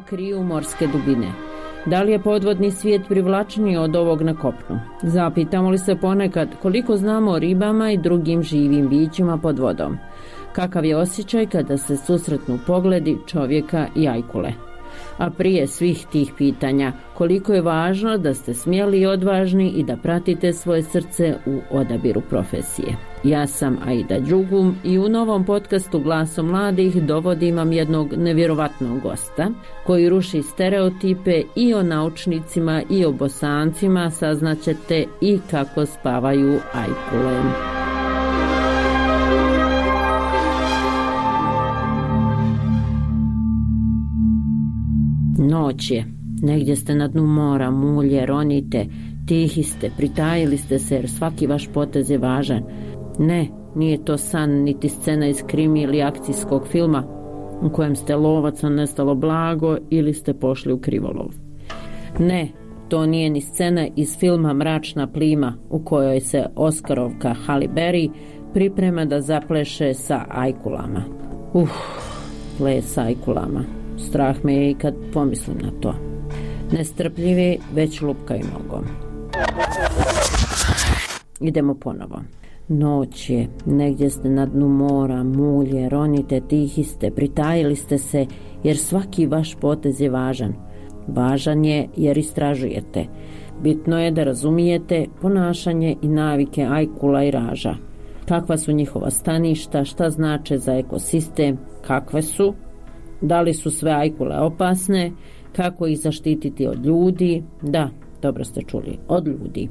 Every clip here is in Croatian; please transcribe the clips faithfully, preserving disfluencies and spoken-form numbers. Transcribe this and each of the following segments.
kriju morske dubine? Da li je podvodni svijet privlačniji od ovog na kopnu? Zapitamo li se ponekad koliko znamo o ribama i drugim živim bićima pod vodom? Kakav je osjećaj kada se susretnu pogledi čovjeka i ajkule? A prije svih tih pitanja, koliko je važno da ste smjeli i odvažni i da pratite svoje srce u odabiru profesije. Ja sam Aida Đugum i u novom podcastu Glasom mladih dovodim vam jednog nevjerovatnog gosta koji ruši stereotipe i o naučnicima i o Bosancima, saznaćete i kako spavaju ajkule. Noć je, negdje ste na dnu mora, mulje, ronite, tihi ste, pritajili ste se jer svaki vaš potez je važan. Ne, nije to san niti scena iz krimi ili akcijskog filma u kojem ste lovac, a nestalo blago ili ste pošli u krivolov. Ne, to nije ni scena iz filma Mračna plima u kojoj se Oskarovka Halle Berry priprema da zapleše sa ajkulama. Uf, ples sa ajkulama. Strah me je i kad pomislim na to. Nestrpljivi već lupkaju nogom. Idemo ponovo. Noć je, negdje ste na dnu mora, mulje, ronite, tihi ste, pritajili ste se jer svaki vaš potez je važan. Važan je jer istražujete. Bitno je da razumijete ponašanje i navike ajkula i raža. Kakva su njihova staništa, šta znače za ekosistem, kakve su, da li su sve ajkule opasne, kako ih zaštititi od ljudi. Da, dobro ste čuli, od ljudi.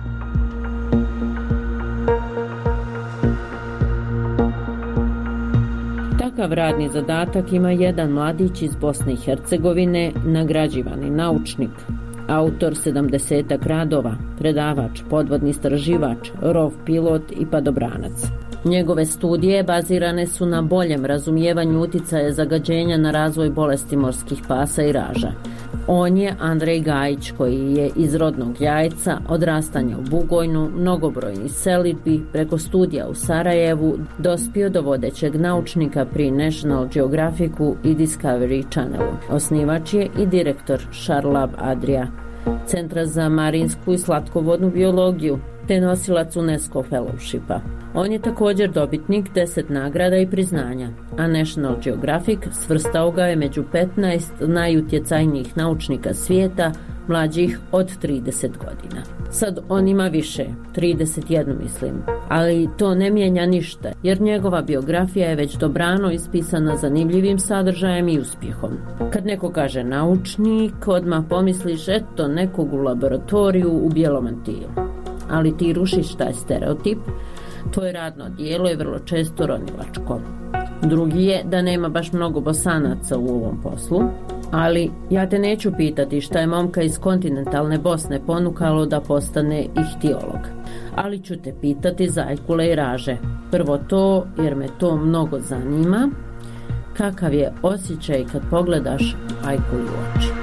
Takav radni zadatak ima jedan mladić iz Bosne i Hercegovine, nagrađivani naučnik, autor sedamdesetak radova, predavač, podvodni istraživač, rov pilot i padobranac. Njegove studije bazirane su na boljem razumijevanju uticaja zagađenja na razvoj bolesti morskih pasa i raža. On je Andrej Gajić koji je iz rodnog Jajca, odrastanja u Bugojnu, mnogobrojnih selidbi, preko studija u Sarajevu dospio do vodećeg naučnika pri National Geographicu i Discovery Channelu. Osnivač je i direktor Šarlab Adria, Centra za marinsku i slatkovodnu biologiju, te nosilac UNESCO Fellowshipa. On je također dobitnik deset nagrada i priznanja, a National Geographic svrstao ga je među petnaest najutjecajnijih naučnika svijeta mlađih od trideset godina. Sad on ima više, trideset jedan mislim, ali to ne mijenja ništa, jer njegova biografija je već dobrano ispisana zanimljivim sadržajem i uspjehom. Kad neko kaže naučnik, odmah pomisliš eto nekog u laboratoriju u bijelom mantilu. Ali ti rušiš taj stereotip. Tvoje radno djelo je vrlo često ronilačko. Drugi je da nema baš mnogo Bosanaca u ovom poslu, ali ja te neću pitati šta je momka iz kontinentalne Bosne ponukalo da postane ihtiolog. Ali ću te pitati za ajkule i raže. Prvo to, jer me to mnogo zanima. Kakav je osjećaj kad pogledaš ajkuli u oči?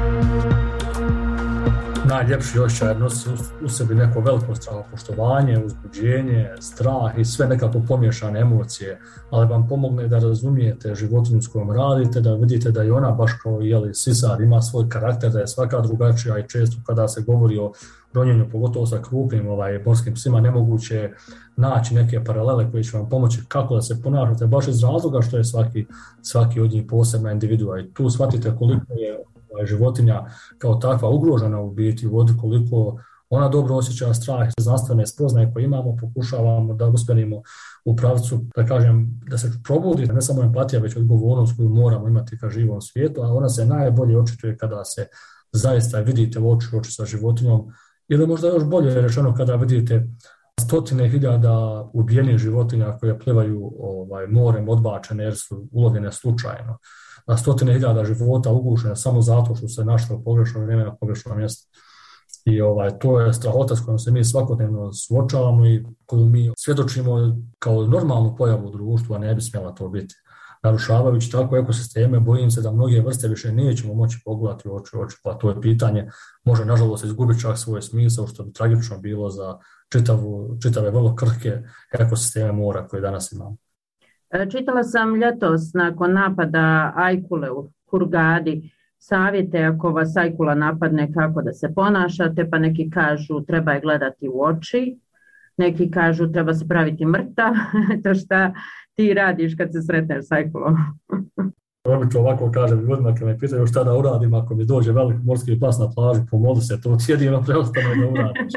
Najljepši osjećaj nosi u sebi neko veliko strahopoštovanje, uzbuđenje, strah i sve nekako pomiješane emocije, ali vam pomogne da razumijete životinju s kojom radite, da vidite da i ona baš kao jeli, sisar ima svoj karakter, da je svaka drugačija i često kada se govori o ronjenju, pogotovo sa krupnim ovaj, morskim psima, nemoguće je naći neke paralele koje će vam pomoći kako da se ponašate, baš iz razloga što je svaki, svaki od njih posebna individua i tu shvatite koliko je životinja kao takva ugrožena u biti u vodi, koliko ona dobro osjeća strah. Znanstvene spoznaje koje imamo pokušavamo da usmjerimo u pravcu, da kažem, da se probudi ne samo empatija, već odgovornost koju moramo imati ka živom svijetu, a ona se najbolje očituje kada se zaista vidite u oči oči sa životinjom, ili možda još bolje rečeno kada vidite stotine hiljada ubijenih životinja koje plivaju ovaj, morem odbačene jer su ulovljene slučajno. Na stotine hiljada života ugušene samo zato što se našlo u pogrešno vrijeme na pogrešnom mjestu. I ovaj, to je strahota s kojom se mi svakodnevno suočavamo i koju mi svjedočimo kao normalnu pojavu u društvu, a ne bi smjela to biti. Narušavajući tako ekosisteme, bojim se da mnoge vrste više nećemo moći pogledati u oči u oči, pa to je pitanje može nažalost izgubiti čak svoj smisao, što bi tragično bilo za čitavu, čitave vrlo krhke ekosisteme mora koje danas imamo. Čitala sam ljetos nakon napada ajkule u Hurgadi savjete ako vas ajkula napadne kako da se ponašate, pa neki kažu treba je gledati u oči, neki kažu treba se praviti mrtav. To šta ti radiš kad se sretneš s ajkulom? Obično ovako kažem ljudima kad me pitaju šta da uradim ako mi dođe veliki morski pas na plaži, pomoli se, to ti jedino preostane da uradiš.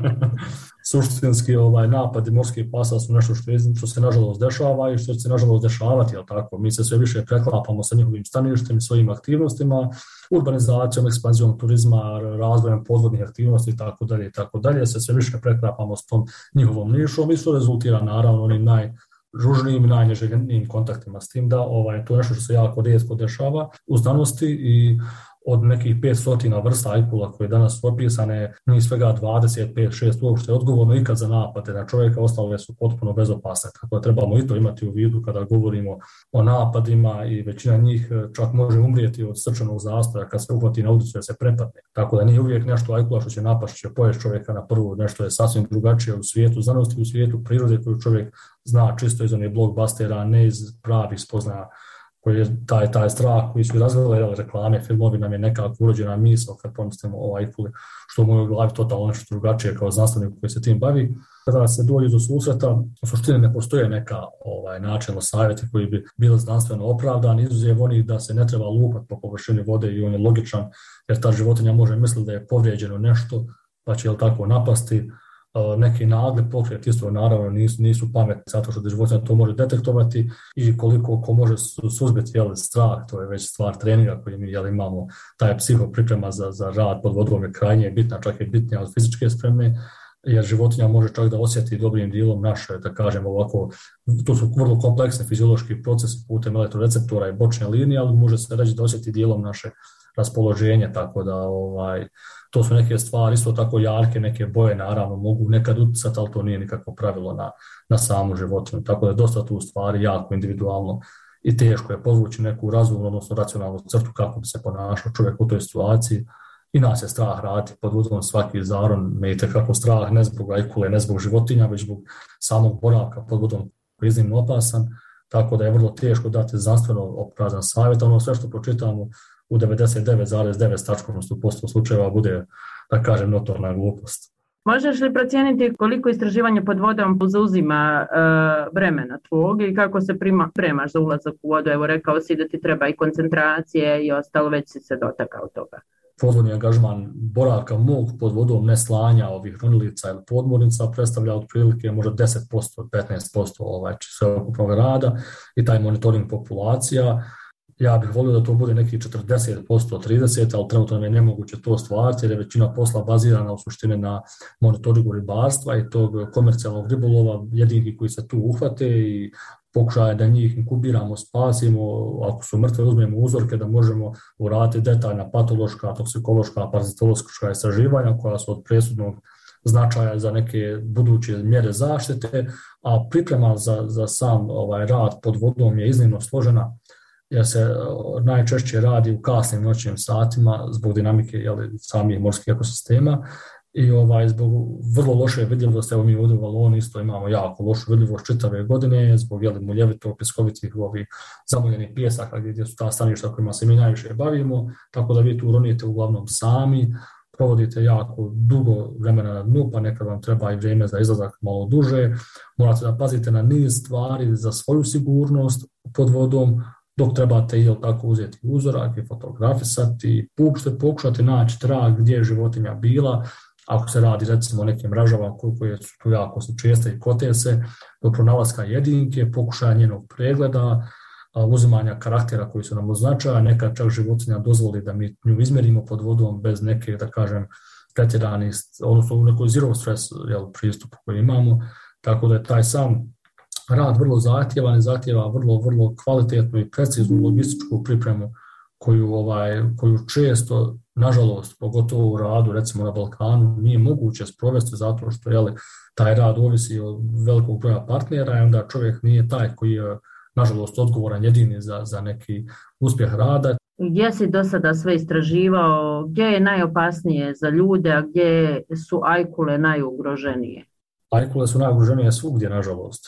Suštinski ovaj, napadi morskih pasa su nešto što, je, što se nažalost dešava i što će se nažalost dešavati, jel tako? Mi se sve više preklapamo sa njihovim staništem i svojim aktivnostima, urbanizacijom, ekspanzijom turizma, razvojem podvodnih aktivnosti i tako dalje i tako dalje, se sve više preklapamo s tom njihovom nišom i što rezultira naravno onim naj ružnijim i najneželjenijim kontaktima, s tim da ovaj, to je nešto što se jako rijetko dešava u znanosti i od nekih petsto vrsta ajkula koje danas su opisane, njih svega dvadeset pet šest uopšte je odgovorno ikad za napade na čovjeka, ostale su potpuno bezopasne. Tako da trebamo i to imati u vidu kada govorimo o napadima i većina njih čak može umrijeti od srčanog zastoja kad se uhvati na udicu da se prepadne. Tako da nije uvijek nešto ajkula što će napast, će pojesti čovjeka na prvu, nešto je sasvim drugačije u svijetu znanosti i u svijetu prirode koju čovjek zna čisto iz onih blockbustera, ne iz pravih spoznaja koji je taj, taj strah koji su razvile reklame, filmovi, nam je nekako urođena misao kad pomislimo o ajkuli, što u mojoj glavi totalno nešto drugačije kao znanstvenik koji se tim bavi. Kada se dođe do susreta, u suštini ne postoje neka ovaj, načelno savjeti koji bi bili znanstveno opravdani, izuzev onih da se ne treba lupati po površini vode i on je logičan, jer ta životinja može misliti da je povrijeđeno nešto, pa će jel tako napasti. Neki nagli pokret isto naravno nisu, nisu pametni zato što životinja to može detektovati i koliko ko može suzbiti jel, strah, to je već stvar treninga koji mi jel, imamo, taj psihopriprema za, za rad pod vodom je krajnje bitna, čak je bitnija od fizičke spreme, jer životinja može čak da osjeti dobrim dijelom naše, da kažem ovako, to su vrlo kompleksni fiziološki procesi putem elektroreceptora i bočne linije, ali može se reći da osjeti dijelom naše raspoloženje, tako da ovaj, to su neke stvari, isto tako jarke, neke boje naravno mogu nekad utjecati, ali to nije nikakvo pravilo na, na samu životinju, tako da je dosta tu stvari jako individualno i teško je podvući neku razumnu, odnosno racionalnu crtu kako bi se ponašao čovjek u toj situaciji. I nas je strah raditi pod vodom, svaki zaron me itekako strah, ne zbog ajkule, ne zbog životinja, već zbog samog boravka pod vodom koji je iznimno opasan, tako da je vrlo teško dati znanstveno opravdan savjet, ono sve što pročitamo u devedeset devet zarez devet posto slučajeva bude, da kažem, notorna glupost. Možeš li procijeniti koliko istraživanje pod vodom zauzima e, vremena tvog i kako se prima, premaš za ulazak u vodu? Evo rekao si da ti treba i koncentracije i ostalo, već si se dotakao toga. Podvodni angažman boravka mog pod vodom, ne slanja ovih ronilica ili podmornica predstavlja otprilike možda deset posto, petnaest posto ovaj, sveukupnog rada i taj monitoring populacija. Ja bih volio da to bude neki četrdeset posto, trideset, ali trenutno nam je nemoguće to stvariti jer je većina posla bazirana u suštini na monitoringu ribarstva i tog komercijalnog ribolova, jedinki koji se tu uhvate i pokušaje da njih inkubiramo, spasimo, ako su mrtve uzmemo uzorke da možemo uraditi detaljna patološka, toksikološka, parazitološka istraživanja koja su od presudnog značaja za neke buduće mjere zaštite, a priprema za, za sam ovaj rad pod vodom je iznimno složena jer se najčešće radi u kasnim noćnim satima zbog dinamike jeli, samih morskih ekosistema i ovaj, zbog vrlo loše vidljivosti, evo mi ovdje u Valoni isto imamo jako lošu vidljivost čitave godine zbog jeli, muljevito piskovitih ovih zamoljenih pijesaka gdje su ta staništa kojima se mi najviše bavimo, tako da vi tu ronite uglavnom sami, provodite jako dugo vremena na dnu, pa nekad vam treba i vrijeme za izlazak malo duže, morate da pazite na niz stvari za svoju sigurnost pod vodom, dok trebate i tako uzeti uzorak i fotografisati, pokušati naći trag gdje je životinja bila, ako se radi recimo o nekim mrežama koje su tu jako česte i kote se, do pronalaska jedinke, pokušaja njenog pregleda, uzimanja karaktera koji su nam označaja, nekad čak životinja dozvoli da mi nju izmjerimo pod vodom bez neke, da kažem, pretjerani, odnosno u nekoj zero stress jel, pristupu koji imamo, tako da je taj sam rad vrlo zahtjevan i zahtjeva vrlo, vrlo kvalitetnu i preciznu logističku pripremu koju, ovaj, koju često, nažalost, pogotovo u radu, recimo na Balkanu, nije moguće sprovesti zato što jeli, taj rad ovisi od velikog broja partnera i onda čovjek nije taj koji je, nažalost, odgovoran jedini za, za neki uspjeh rada. Gdje si do sada sve istraživao, gdje je najopasnije za ljude, a gdje su ajkule najugroženije? Ajkule su najugroženije svugdje, nažalost.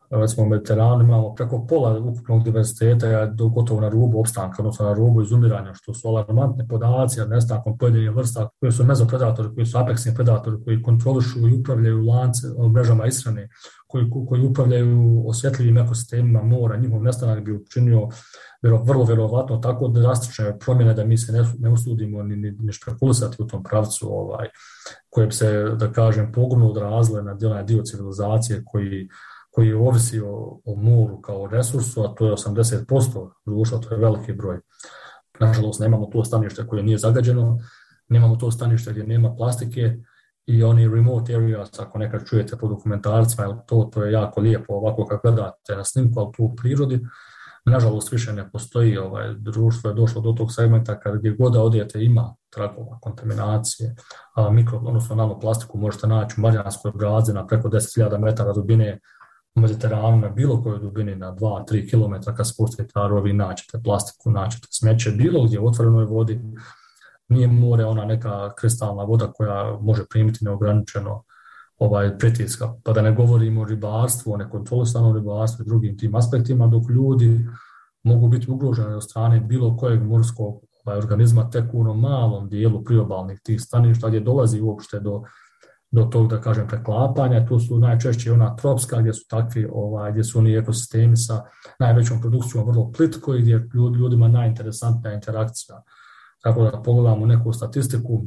recimo u Mediteranu imamo preko pola ukupnog diverziteta do gotovo na rubu opstanka, odnosno na rubu izumiranja, što su alarmantne podaci, a nestankom pojedinih vrsta koji su mezopredatori, koji su apeksni predatori, koji kontrolišu i upravljaju lance, mrežama ishrane, koji, koji upravljaju osjetljivim ekosistemima mora, njihov nestanak bi učinio vrlo vjerovatno tako drastične promjene da mi se ne, ne usudimo ni, ni, ni špekulisati u tom pravcu, ovaj, koje bi se, da kažem, pogubno odrazile na dio, dio civilizacije koji koji ovisi o, o moru kao resursu, a to je osamdeset posto društva, to je veliki broj. Nažalost, nemamo to stanište koje nije zagađeno, nemamo to stanište gdje nema plastike i oni remote areas, ako nekad čujete po dokumentarcima, to, to je jako lijepo ovako kad gledate na snimku, ali tu u prirodi, nažalost više ne postoji, ovaj, društvo je došlo do tog segmenta kad gdje god da odijete ima tragova, kontaminacije, a mikro, odnosno nanoplastiku možete naći u Marijanskoj Bradzi na preko deset hiljada metara dubine, u Mediteranu na bilo kojoj dubini na dva do tri kilometra kad spustite tarovi naćete plastiku, naćete smeće, bilo gdje u otvorenoj vodi, nije more ona neka kristalna voda koja može primiti neograničeno ovaj pritiska, pa da ne govorimo o ribarstvu, o nekontrolisanom ribarstvu i drugim tim aspektima, dok ljudi mogu biti ugroženi od strane bilo kojeg morskog ovaj, organizma tek u onom malom dijelu priobalnih tih staništa gdje dolazi uopšte do do tog, da kažem, preklapanja. Tu su najčešće ona tropska, gdje su takvi, ovaj, gdje su oni ekosistemi sa najvećom produkcijom vrlo plitko i gdje ljudima najinteresantnija interakcija. Tako da pogledamo neku statistiku,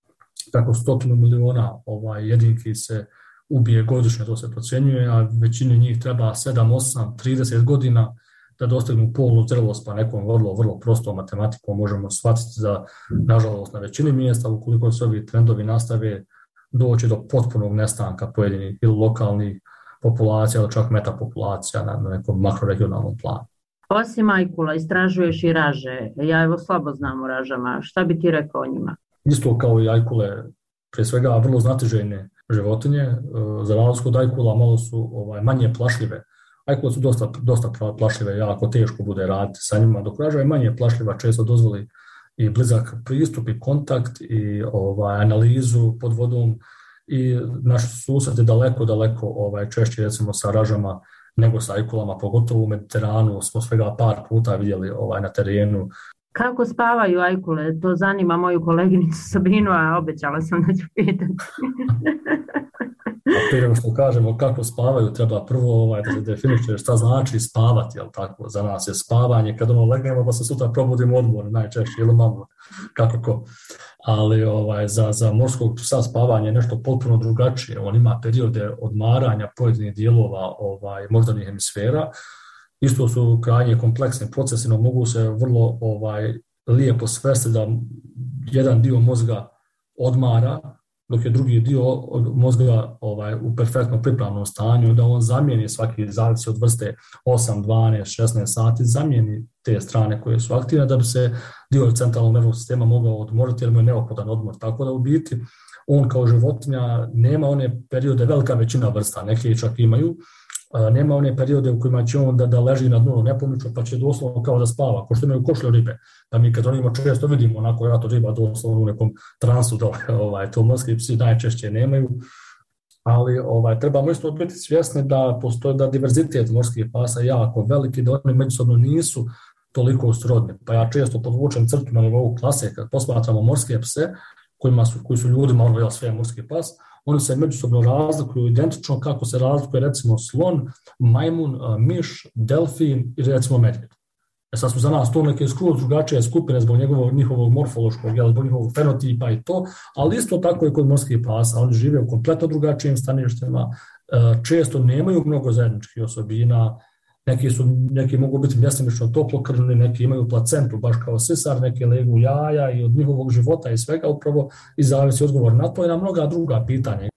tako stotinu miliona ovaj, jedinki se ubije godišnje, to se procjenjuje, a većini njih treba sedam, osam, trideset godina da dostignu polnu zrelost, pa nekom vrlo, vrlo prostom matematikom možemo shvatiti da, nažalost, na većini mjesta, ukoliko se ovi trendovi nastave, doći do potpunog nestanka pojedinih ili lokalnih populacija ili čak metapopulacija na, na nekom makroregionalnom planu. Osim ajkula, istražuješ i raže. Ja evo slabo znam o ražama. Šta bi ti rekao o njima? Isto kao i ajkule, prije svega vrlo znatiželjne životinje. Za razliku od ajkula malo su ovaj, manje plašljive. Ajkule su dosta, dosta plašljive, jako teško bude raditi sa njima, dok raža je manje plašljiva, često dozvoli i blizak pristup i kontakt i ovaj, analizu pod vodom i naši susreti daleko, daleko ovaj, češće recimo sa ražama nego sa ajkulama, pogotovo u Mediteranu smo svega par puta vidjeli ovaj, na terenu. Kako spavaju ajkule? To zanima moju koleginicu Sabinu, a obećala sam da ću pitati. A prije što kažemo kako spavaju, treba prvo ovaj, da se definiše šta znači spavati, jel tako? Za nas je spavanje, kad ono legnemo pa se sutra probudimo odmor, najčešće, ili malo, kako ko. Ali ovaj, za, za morskog psa spavanje je nešto potpuno drugačije. On ima periode odmaranja pojedinih dijelova ovaj, moždanih hemisfera. Isto su krajnje kompleksni procesi, no mogu se vrlo ovaj, lijepo svesti da jedan dio mozga odmara, dok je drugi dio mozga ovaj, u perfektno pripravnom stanju, da on zamijeni svaki zavisi od vrste osam, dvanaest, šesnaest sati, zamijeni te strane koje su aktivne da bi se dio centralnog nervnog sistema mogao odmoriti jer mu je neophodan odmor. Tako da u biti on kao životinja nema one periode, velika većina vrsta, neke čak imaju, nema one periode u kojima će on da, da leži na dnu nepomično pa će doslovno kao da spava, kao što imaju košlju ribe. Da mi kad onima često vidimo onako rato riba doslovno u nekom transu, da, ovaj, to morski psi najčešće nemaju. Ali ovaj, trebamo isto biti svjesni da postoji da diverzitet morskih pasa je jako veliki, da oni međusobno nisu toliko srodni. Pa ja često podvučem crtu na nivou klase kad posmatramo morske pse, kojima su, koji su ljudima ono jel sve morski pas, oni se međusobno razlikuju identično kako se razlikuje recimo slon, majmun, miš, delfin i recimo medvjed. E sad su za nas to neke skroz drugačije skupine zbog njegovog, njihovog morfološkog, jel, zbog njihovog fenotipa i to, ali isto tako i kod morskih pasa. Oni žive u kompletno drugačijim staništima, često nemaju mnogo zajedničkih osobina, neki, su, neki mogu biti mjestimično toplokrvni, neki imaju placentu baš kao sisar, neki legu jaja i od njihovog života i svega upravo i zavisi odgovor na to i na mnoga druga pitanja.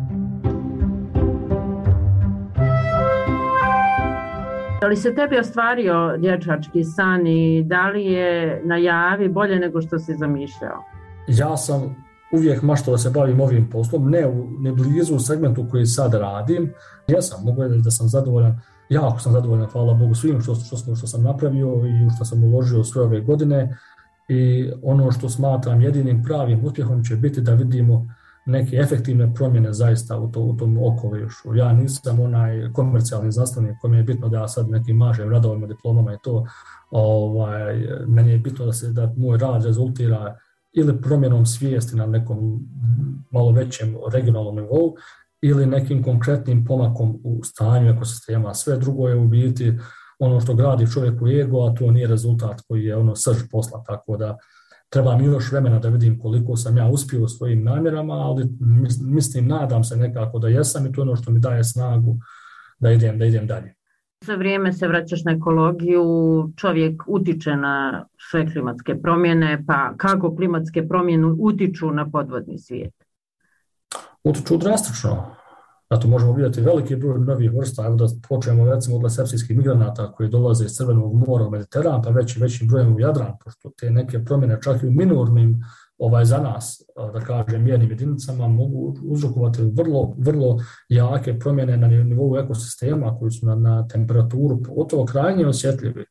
Da li se tebi ostvario dječački san i da li je na javi bolje nego što si zamišljao? Ja sam uvijek maštao da se bavim ovim poslom, ne, u, ne blizu u segmentu koji sad radim. Ja sam, mogu reći da sam zadovoljan, jako sam zadovoljan, hvala Bogu, svim što, što, što sam napravio i što sam uložio sve ove godine. I ono što smatram jedinim pravim uspjehom će biti da vidimo neke efektivne promjene zaista u, to, u tom okolišu. Ja nisam onaj komercijalni znanstvenik kome je bitno da ja sad nekim mažem radovima, diplomama i to, ovaj, meni je bitno da se da moj rad rezultira ili promjenom svijesti na nekom malo većem regionalnom nivou ili nekim konkretnim pomakom u stanju ekosistema. Sve drugo je u biti ono što gradi čovjek u ego, a to nije rezultat koji je ono srž posla, tako da treba mi još vremena da vidim koliko sam ja uspio u svojim namjerama, ali mislim, nadam se nekako da jesam i to je ono što mi daje snagu da idem, da idem dalje. Sve vrijeme se vraćaš na ekologiju, čovjek utiče na sve klimatske promjene, pa kako klimatske promjene utiču na podvodni svijet? Utiču drastično. Zato možemo vidjeti veliki broj novih vrsta, evo da počnemo recimo od lesepsijskih migranata koji dolaze iz Crvenog mora u Mediteran, pa već i većim brojem u Jadran, pošto te neke promjene čak i u minornim ovaj, za nas, da kažem, mjernim jedinicama mogu uzrokovati vrlo, vrlo jake promjene na nivou ekosistema koji su na, na temperaturu pogotovo krajnje osjetljivi.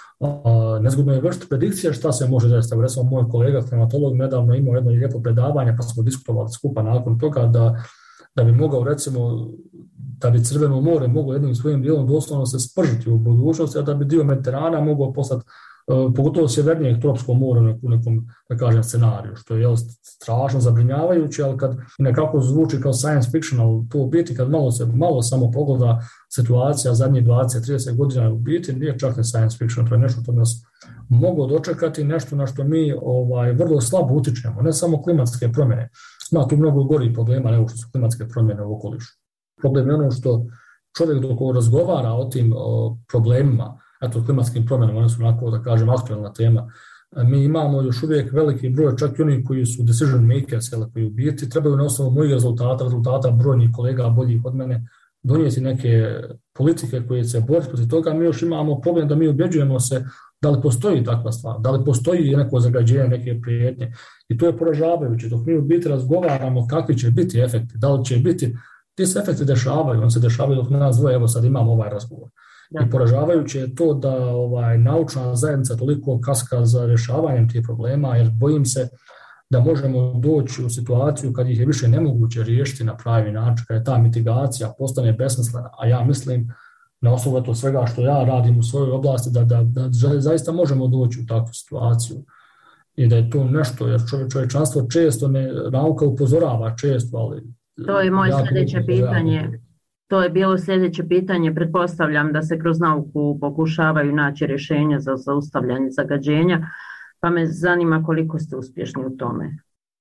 Nezgodno je vršiti predikcije šta se može desiti. Recimo, moj kolega klimatolog nedavno imao jedno lijepo predavanje, pa smo diskutovali skupa nakon toga da da bi mogao recimo, da bi Crveno more moglo jednim svojim dijelom doslovno se spržiti u budućnosti, a da bi dio Mediterana mogao postati, uh, pogotovo sjevernijeg tropskog mora u nekom, da kažem, scenariju, što je jel, strašno zabrinjavajuće, ali kad nekako zvuči kao science fiction, ali to u biti kad malo se malo samo pogleda situacija zadnjih dvadeset trideset godina u biti nije čak ne science fiction, to je nešto što nas moglo dočekati, nešto na što mi ovaj, vrlo slabo utičemo, ne samo klimatske promjene. Ima tu mnogo gorih problema nego što su klimatske promjene u okolišu. Problem je ono što čovjek dok razgovara o tim o problemima, eto klimatskim promjenama, one su onako da kažem aktualna tema, mi imamo još uvijek veliki broj, čak i oni koji su decision makers, koji u biti trebaju na osnovu mojih rezultata, rezultata brojnih kolega boljih od mene, donijeti neke politike koje se bore protiv toga. Mi još imamo problem da mi ubjeđujemo se da li postoji takva stvar, da li postoji neko zagađenje, neke prijetnje. I to je poražavajuće. Dok mi u biti razgovaramo kakvi će biti efekti, da li će biti, ti se efekti dešavaju, on se dešavaju dok nas dvoje, evo sad imamo ovaj razgovor. I poražavajuće je to da ovaj, naučna zajednica toliko kaska za rješavanjem tih problema, jer bojim se da možemo doći u situaciju kad ih je više nemoguće riješiti na pravi način, kad je ta mitigacija postane besmislena, a ja mislim na osnovu to svega što ja radim u svojoj oblasti, da, da, da zaista možemo doći u takvu situaciju i da je to nešto, jer čovje, čovječanstvo često ne, nauka upozorava često, ali... To je moje sljedeće pitanje. To je bilo sljedeće pitanje. Pretpostavljam da se kroz nauku pokušavaju naći rješenja za zaustavljanje zagađenja, pa me zanima koliko ste uspješni u tome.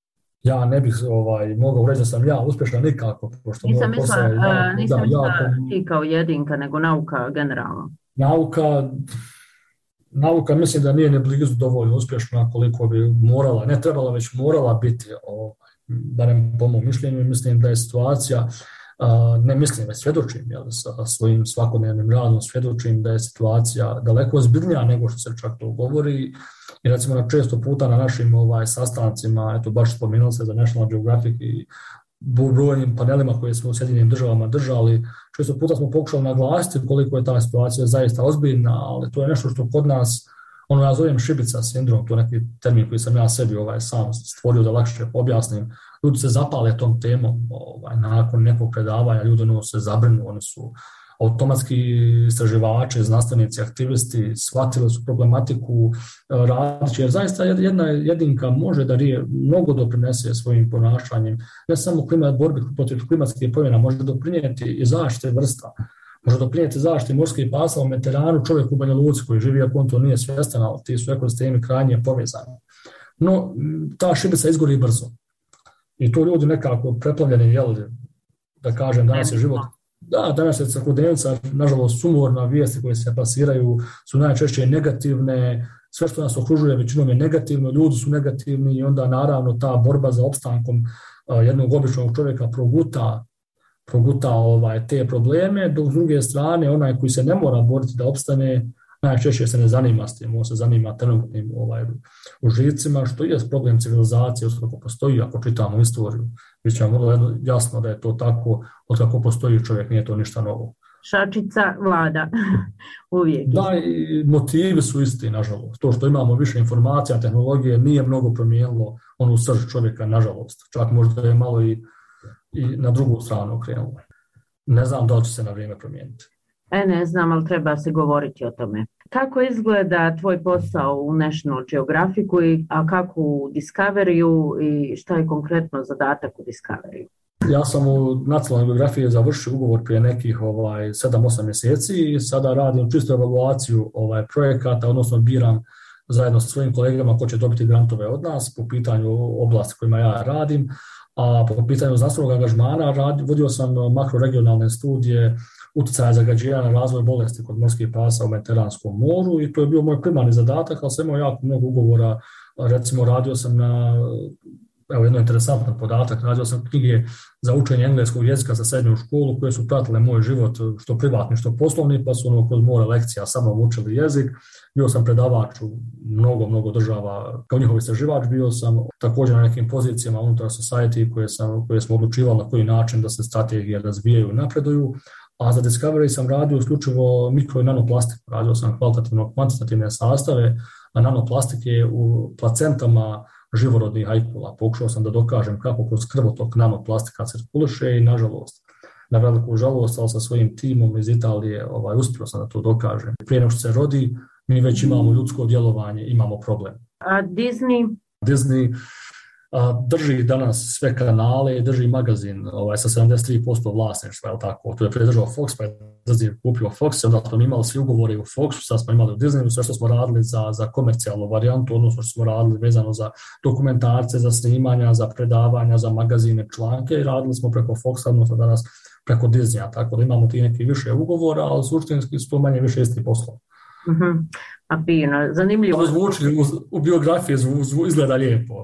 Ja ne bih ovaj, mogao reći da sam ja uspješan nikako. Pošto nisam mislila ja, nisam da, mislila jako, ti kao jedinka, nego nauka generalno. Nauka, nauka mislim da nije ne blizu dovoljno uspješna koliko bi morala, ne trebala, već morala biti, ovaj, barem po mom mišljenju. Mislim da je situacija, ne mislim, već svjedočim, jel, sa svojim svakodnevnim radom svjedočim da je situacija daleko ozbiljnija nego što se čak to govori. I recimo na često puta na našim ovaj, sastancima, eto baš spomenuo se za National Geographic i brojnim panelima koje smo u Sjedinjenim državama držali, često puta smo pokušali naglasiti koliko je ta situacija zaista ozbiljna, ali to je nešto što kod nas, ono ja zovem šibica sindrom, to je neki termin koji sam ja sebi ovaj, sam stvorio da lakše objasnim. Ljudi se zapale tom temom, ovaj, nakon nekog predavanja, ljudi ono se zabrinu, oni su automatski istraživači, znanstvenici, aktivisti, shvatili su problematiku radići, jer zaista jedna jedinka može da rije, mnogo doprinese svojim ponašanjem, ne samo klimat, borbi protiv klimatskih promjena, može doprinijeti i zaštite vrsta, može doprinijeti zaštite morskih pasa u Mediteranu, čovjek u Banja Luci koji živi, ako on to nije svjestan, ali ti su ekosistemi krajnje povezani. No, ta šibica izgori brzo. I to ljudi nekako preplavljeni, jel, da kažem, danas je život. Da, danas je svakodnevnica, nažalost, sumorna, vijesti koje se plasiraju su najčešće negativne, sve što nas okružuje većinom je negativno, ljudi su negativni i onda naravno ta borba za opstankom uh, jednog običnog čovjeka proguta, proguta ovaj, te probleme, dok s druge strane onaj koji se ne mora boriti da opstane, najčešće se ne zanima s tim, on se zanima trenutnim ovaj, užicima, što je problem civilizacije, kako postoji, ako čitamo istoriju, bit će vam vrlo jasno da je to tako, od kako postoji čovjek, nije to ništa novo. šačica vlada uvijek. Da, i motivi su isti, nažalost. To što imamo više informacija, tehnologije nije mnogo promijenilo onu srž čovjeka, nažalost. Čak možda je malo i, i na drugu stranu okrenulo. Ne znam da li će se na vrijeme promijeniti. E, ne znam, ali treba se govoriti o tome. Kako izgleda tvoj posao u National Geographicu, a kako u Discoveryu i šta je konkretno zadatak u Discoveryu? Ja sam u Nacionalnoj geografiji završio ugovor prije nekih ovaj, sedam osam mjeseci i sada radim čistu evaluaciju ovaj, projekata, odnosno biram zajedno sa svojim kolegama ko će dobiti grantove od nas po pitanju oblasti kojima ja radim, a po pitanju znanstvenog angažmana rad, vodio sam makroregionalne studije utjecaja zagađenja na razvoj bolesti kod morskih pasa u Mediteranskom moru i to je bio moj primarni zadatak, ali sam imao jako mnogo ugovora. Recimo radio sam na, evo jedno interesantan podatak, radio sam knjige za učenje engleskog jezika za srednju školu koje su pratile moj život, što privatni, što poslovni, pa su ono kroz more lekcija samo učili jezik. Bio sam predavač u mnogo, mnogo država, kao njihov istraživač bio sam također na nekim pozicijama unutar society koje, sam, koje smo odlučivali na koji način da se strategije razvijaju i napreduju. A za Discovery sam radio isključivo mikro i nanoplastiku. Radio sam kvalitativno-kvantitativne sastave, a nanoplastike u placentama živorodnih ajkula. Pokušao sam da dokažem kako kroz krvotok nanoplastika cirkuliše i nažalost, na veliku žalost, ali sa svojim timom iz Italije ovaj, uspio sam da to dokažem. Prije nego što se rodi, mi već imamo ljudsko djelovanje, imamo problem. A Disney? Disney a, drži danas sve kanale, drži magazin ovaj, sa sedamdeset tri posto vlasništva, je li tako? To je prije držao Fox, pa je Disney kupio Fox, onda smo imali svi ugovori u Foxu, sad smo imali u Disneyu, sve što smo radili za, za komercijalnu varijantu, odnosno što smo radili vezano za dokumentarce, za snimanja, za predavanja, za magazine, članke i radili smo preko Foxa, odnosno danas preko Disneya, tako da imamo ti neki više ugovora, ali suštinski su to manje više isti poslov. Mm-hmm. A fino, zanimljivo. Zvuči, u, u biografiji zvu, zvu, izgleda lijepo.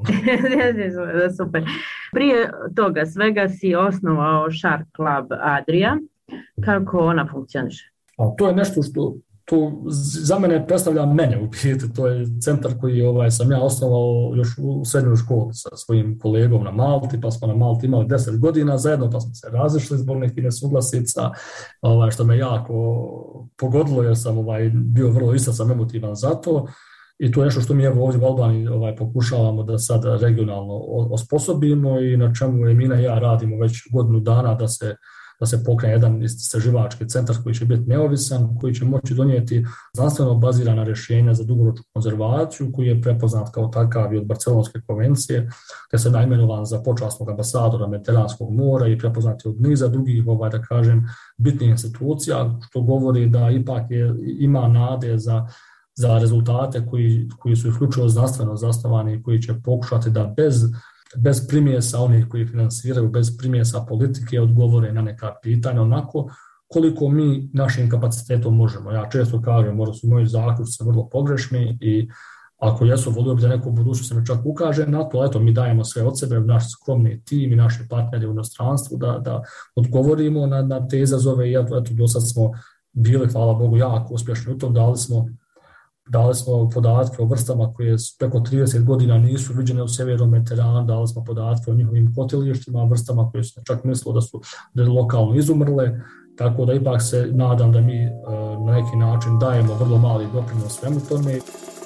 Super. Prije toga svega si osnovao Shark Club Adria. Kako ona funkcioniše? A to je nešto što to za mene predstavlja mene u biti. To je centar koji ovaj, sam ja osnovao još u srednjoj školi sa svojim kolegom na Malti, pa smo na Malti imali deset godina zajedno, pa smo se razišli zbog nekih nesuglasica, ovaj, što me jako pogodilo jer sam ovaj, bio vrlo isto sam emotivan za to. I to je nešto što mi evo ovdje u Albaniji ovaj, pokušavamo da sad regionalno osposobimo i na čemu Emina i ja radimo već godinu dana da se da se pokrene jedan istraživački centar koji će biti neovisan, koji će moći donijeti znanstveno bazirana rješenja za dugoročnu konzervaciju, koji je prepoznat kao takav i od Barcelonske konvencije, te se naimenovan za počasnog ambasadora Mediteranskog mora i prepoznat je od niza drugih, ovaj, da kažem, bitnih institucija, što govori da ipak je, ima nade za, za rezultate koji, koji su isključivo znanstveno zasnovani i koji će pokušati da bez bez primjesa onih koji finansiraju, bez primjesa politike odgovore na neka pitanja onako koliko mi našim kapacitetom možemo. Ja često kažem, možda su moji zaključci vrlo pogrešni i ako jesu, volio bi da neko u budućnosti me čak ukaže na to, eto mi dajemo sve od sebe, naš skromni tim i naši partneri u inostranstvu da, da odgovorimo na, na te izazove i eto, eto do sad smo bili, hvala Bogu, jako uspješni u tom, dali smo Dali smo podatke o vrstama koje preko trideset godina nisu viđene u sjevernom Mediteranu, dali smo podatke o njihovim kotilištima, vrstama koje su čak mislilo da su lokalno izumrle, tako da ipak se nadam da mi na neki način dajemo vrlo mali doprinos svemu tome.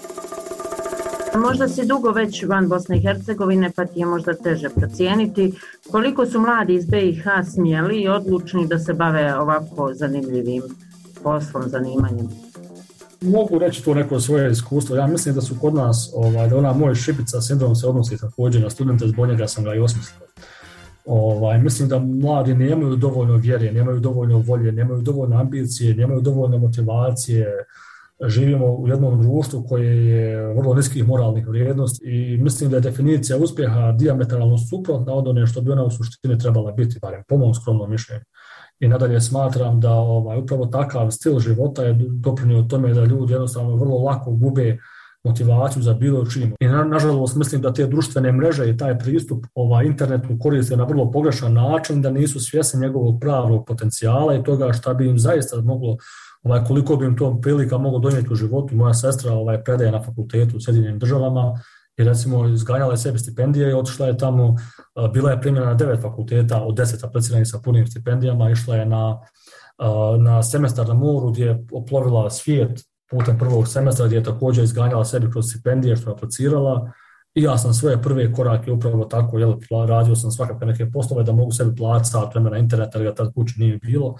Možda si dugo već van Bosne i Hercegovine, pa ti je možda teže procijeniti koliko su mladi iz be i ha smjeli i odlučni da se bave ovako zanimljivim poslom, zanimanjem. Mogu reći to neko svoje iskustvo. Ja mislim da su kod nas, ovaj, da ona moj šibica sindrom se odnosi također na studente, zbog njega sam ga i osmislio. Ovaj, mislim da mladi nemaju dovoljno vjere, nemaju dovoljno volje, nemaju dovoljno ambicije, nemaju dovoljno motivacije. Živimo u jednom društvu koje je vrlo niskih moralnih vrijednosti i mislim da je definicija uspjeha dijametralno suprotna od one što bi ona u suštini trebala biti, barem po mom skromnom mišljenju. I nadalje smatram da ovaj, upravo takav stil života je doprinio tome da ljudi jednostavno vrlo lako gube motivaciju za bilo čim. I na, nažalost mislim da te društvene mreže i taj pristup ovaj, internetu koriste na vrlo pogrešan način, da nisu svjesni njegovog pravog potencijala i toga šta bi im zaista moglo, ovaj, koliko bi im to prilika moglo donijeti u životu. Moja sestra ovaj, predaje na fakultetu u Sjedinjenim državama i recimo izganjala je sebi stipendije i otišla je tamo, bila je primljena na devet fakulteta od deset apliciranih sa punim stipendijama, išla je na na semestar na moru gdje je oplovila svijet putem prvog semestra, gdje je također izganjala sebi kroz stipendije što je aplicirala. I ja sam svoje prve korake upravo tako, jel, radio sam svakako neke poslove da mogu sebi platiti sat vremena interneta, jer ga tad kući nije bilo,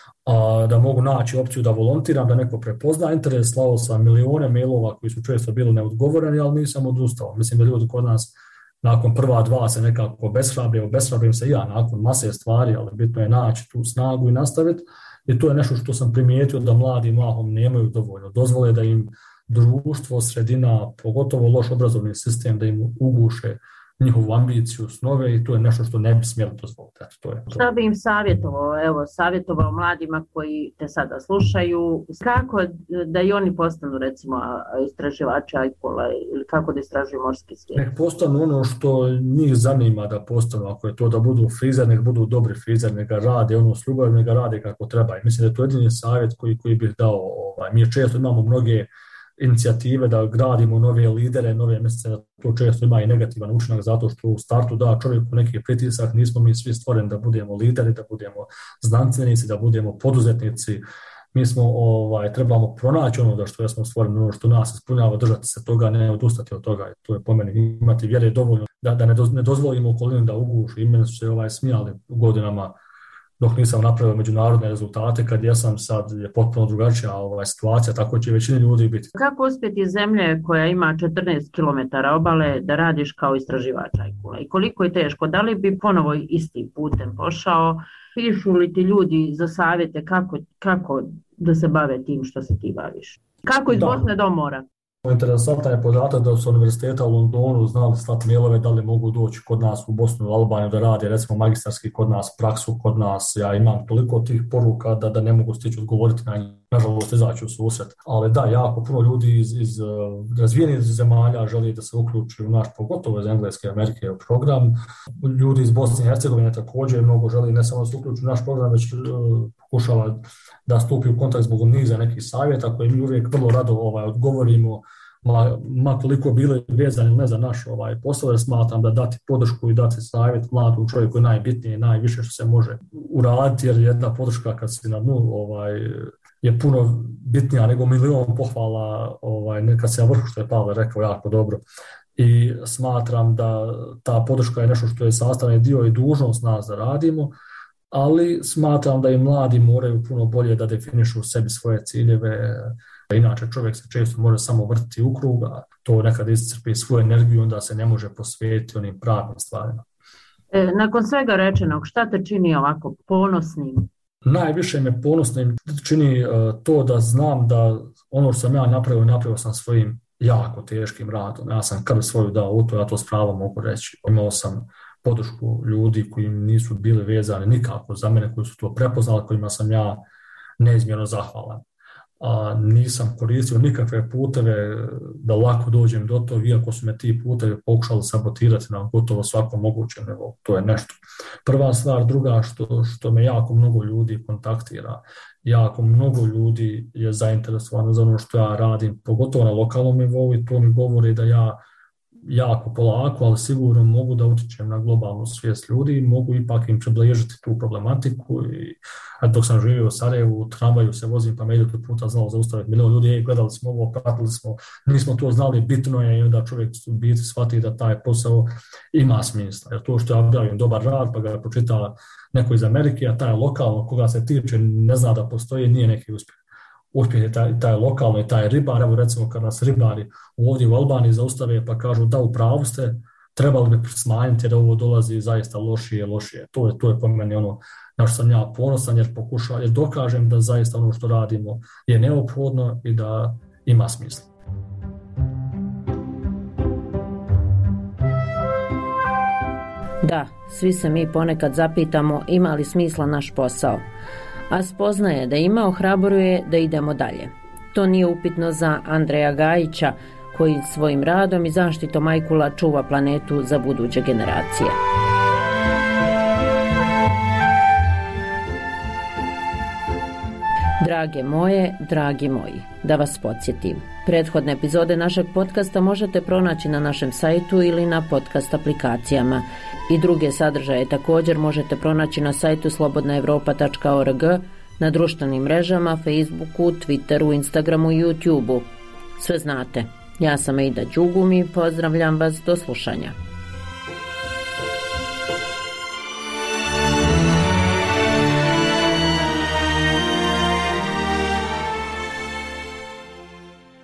a, da mogu naći opciju da volontiram, da neko prepozna interes. Slao sam milijone mailova koji su često bili neodgovoreni, ali nisam odustao. Mislim da ljudi kod nas nakon prva dva se nekako obeshrabrio, obeshrabrim se i ja nakon mase stvari, ali bitno je naći tu snagu i nastaviti. I to je nešto što sam primijetio da mladi mahom nemaju dovoljno. Dozvole da im društvo, sredina, pogotovo loš obrazovni sistem, da im uguše njihovu ambiciju, snove, i to je nešto što ne bi smjelo dozvoliti. To je to. Šta bi im savjetovao, evo, savjetovao mladima koji te sada slušaju, kako da i oni postanu, recimo, istraživači ajkula ili kako da istražuju morski svijet? Nek postanu ono što njih zanima da postanu, ako je to da budu frizer, nek budu dobri frizer, nek ga rade ono s ljubavim, nek ga rade kako treba. I mislim da je to jedini savjet koji, koji bih dao. Ovaj. Mi često imamo mnoge inicijative da gradimo nove lidere, nove mjesece, da to često ima i negativan učinak zato što u startu da čovjeku neki pritisak, nismo mi svi stvoreni da budemo lideri, da budemo znanstvenici, da budemo poduzetnici. Mi smo, ovaj, trebamo pronaći ono da što smo stvoreni, ono što nas ispunjava, držati se toga, ne odustati od toga. To je po meni, imati vjere dovoljno da, da ne, do, ne dozvolimo okolinu da uguši. I meni su se ovaj, smijali godinama dok nisam napravio međunarodne rezultate, kad ja sam sad je potpuno drugačija ovaj, situacija, tako će većini ljudi biti. Kako uspjeti iz zemlje koja ima četrnaest kilometara obale da radiš kao istraživač ajkula? I koliko je teško? Da li bi ponovo istim putem pošao? Pišu li ti ljudi za savjete kako, kako da se bave tim što se ti baviš? Kako iz Bosne do mora? Interesantan je podatak da su univerziteta u Londonu znali slati mailove da li mogu doći kod nas u Bosnu i Albaniju da radi, recimo magistarski kod nas, praksu kod nas. Ja imam toliko tih poruka da, da ne mogu stići odgovoriti na njih, nažalost izaći u susret. Ali da, jako puno ljudi iz, iz razvijenih zemalja želi da se uključi u naš, pogotovo iz Engleske i Amerike, program. Ljudi iz Bosne i Hercegovine također mnogo želi ne samo da se uključi u naš program, već uh, pokušava da stupi u kontakt zbog niza nekih savjeta koje mi uvijek vrlo rado ovaj, odgovorimo, ma, ma koliko bili vezani ne za naš ovaj, posao, jer smatram da dati podršku i dati savjet mladom čovjeku je najbitnije, najviše što se može uraditi, jer jedna podrška kad si na dnu ovaj, je puno bitnija nego milion pohvala ovaj, kad se na vrhu, što je Pavle rekao jako dobro. I smatram da ta podrška je nešto što je sastavni dio i dužnost nas da radimo, ali smatram da i mladi moraju puno bolje da definišu u sebi svoje ciljeve. Inače čovjek se često može samo vrtiti u krug, a to nekad iscrpi svoju energiju, onda se ne može posvetiti onim pravim stvarima. E, nakon svega rečenog, šta te čini ovako ponosnim? Najviše me ponosnim čini uh, to da znam da ono što sam ja napravio, napravio sam svojim jako teškim radom. Ja sam krv svoju dao u to, ja to s pravom mogu reći. Imao sam podršku ljudi koji nisu bili vezani nikako za mene, koji su to prepoznali, kojima sam ja neizmjerno zahvalan. A, nisam koristio nikakve puteve da lako dođem do toga, iako su me ti putevi pokušali sabotirati na gotovo svakom mogućem nivou. To je nešto. Prva stvar, druga što, što me jako mnogo ljudi kontaktira. Jako mnogo ljudi je zainteresovano za ono što ja radim, pogotovo na lokalnom nivou, i to mi govori da ja jako polako, ali sigurno mogu da utičem na globalnu svijest ljudi i mogu ipak im približiti tu problematiku. I, a dok sam živio u Sarajevu, u tramvaju se vozim, pa me idu tu puta znalo zaustaviti milion ljudi, i gledali smo ovo, pratili smo, nismo to znali, bitno je, i onda čovjek u biti shvati da taj posao ima smisla. Jer to što ja objavim dobar rad, pa ga pročita neko iz Amerike, a taj lokalno koga se tiče ne zna da postoji, nije neki uspjeh. Uspjeh je taj, taj lokalno i taj ribar. Evo recimo kad nas ribari ovdje u Albaniji zaustave pa kažu da u pravu ste, trebali bi smanjiti da ovo dolazi zaista lošije, lošije. To je, to je po meni ono na što sam ja ponosan, jer pokušam, jer dokažem da zaista ono što radimo je neophodno i da ima smisla. Da, svi se mi ponekad zapitamo ima li smisla naš posao. A spoznaje da ima ohrabruje da idemo dalje. To nije upitno za Andreja Gajića, koji svojim radom i zaštitom ajkula čuva planetu za buduće generacije. Drage moje, dragi moji, da vas podsjetim. Prethodne epizode našeg podcasta možete pronaći na našem sajtu ili na podcast aplikacijama. I druge sadržaje također možete pronaći na sajtu slobodna europa tačka org, na društvenim mrežama, Facebooku, Twitteru, Instagramu i YouTubeu. Sve znate. Ja sam Ejda Đugum i pozdravljam vas do slušanja.